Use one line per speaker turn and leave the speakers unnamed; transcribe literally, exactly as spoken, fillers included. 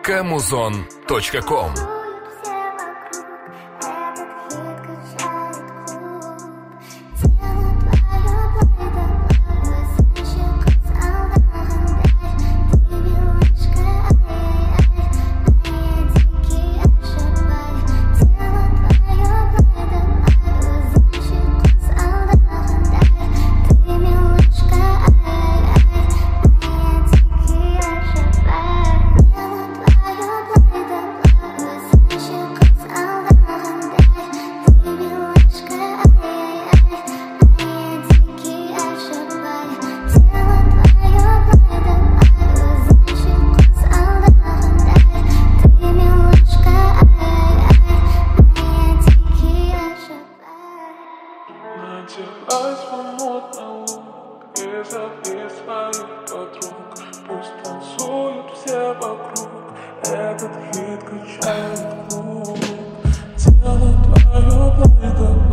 камузон точка ком.
Надевай свой модный лук и зови своих подруг. Пусть танцуют все вокруг, этот хит качает клуб. Тело твое благо.